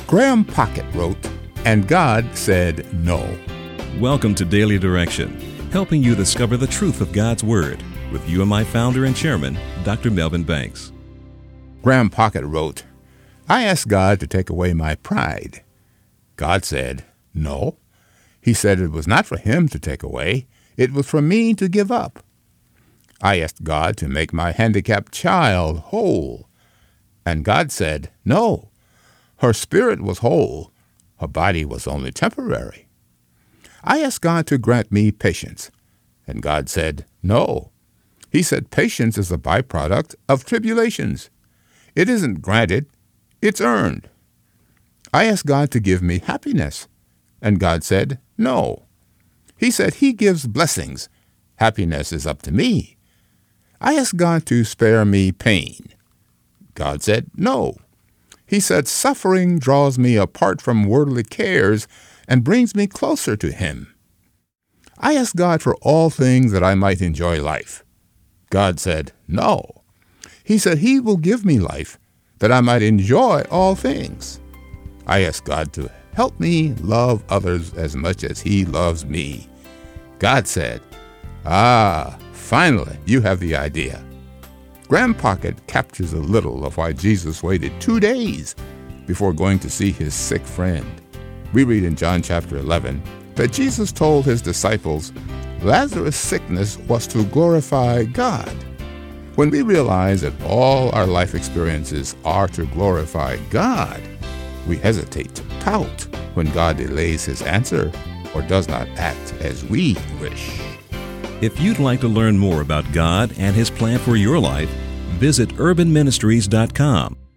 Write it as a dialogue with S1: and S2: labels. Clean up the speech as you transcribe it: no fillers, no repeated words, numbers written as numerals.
S1: Graham Pocket wrote, "And God said no."
S2: Welcome to Daily Direction, helping you discover the truth of God's Word with UMI founder and chairman, Dr. Melvin Banks.
S1: Graham Pocket wrote, "I asked God to take away my pride. God said no. He said it was not for him to take away. It was for me to give up. I asked God to make my handicapped child whole. And God said no. Her spirit was whole. Her body was only temporary. I asked God to grant me patience. And God said no. He said patience is a byproduct of tribulations. It isn't granted, it's earned. I asked God to give me happiness. And God said no. He said he gives blessings. Happiness is up to me. I asked God to spare me pain. God said no. He said suffering draws me apart from worldly cares and brings me closer to him. I asked God for all things that I might enjoy life. God said no. He said he will give me life that I might enjoy all things. I asked God to help me love others as much as he loves me. God said, finally, you have the idea. Graham Pocket captures a little of why Jesus waited 2 days before going to see his sick friend. We read in John chapter 11 that Jesus told his disciples Lazarus' sickness was to glorify God. When we realize that all our life experiences are to glorify God, we hesitate to pout when God delays his answer or does not act as we wish.
S2: If you'd like to learn more about God and his plan for your life, visit urbanministries.com.